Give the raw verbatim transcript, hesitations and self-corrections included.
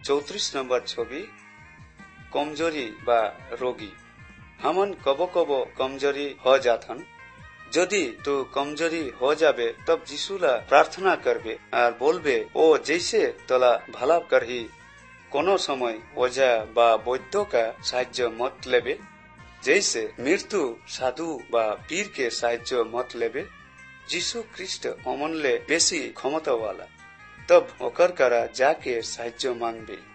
चौतीस नंबर छवि कमजोरी बा रोगी। हमन कबो कबो कमजोरी हो जाथन। यदि तू कमजोरी हो जाबे तब जिसुला प्रार्थना करबे और बोलबे ओ जैसे तला भला करही। कोनो समय ओझा बा वैद्य का साहाय्य मत लेबे, जैसे मृत्यु साधु बा पीर के साहाय्य मत लेबे। जिसु ख्रिस्ट हमनले बेसी क्षमता वाला, तब ओकर करा जाके साहाय्य मांगबे।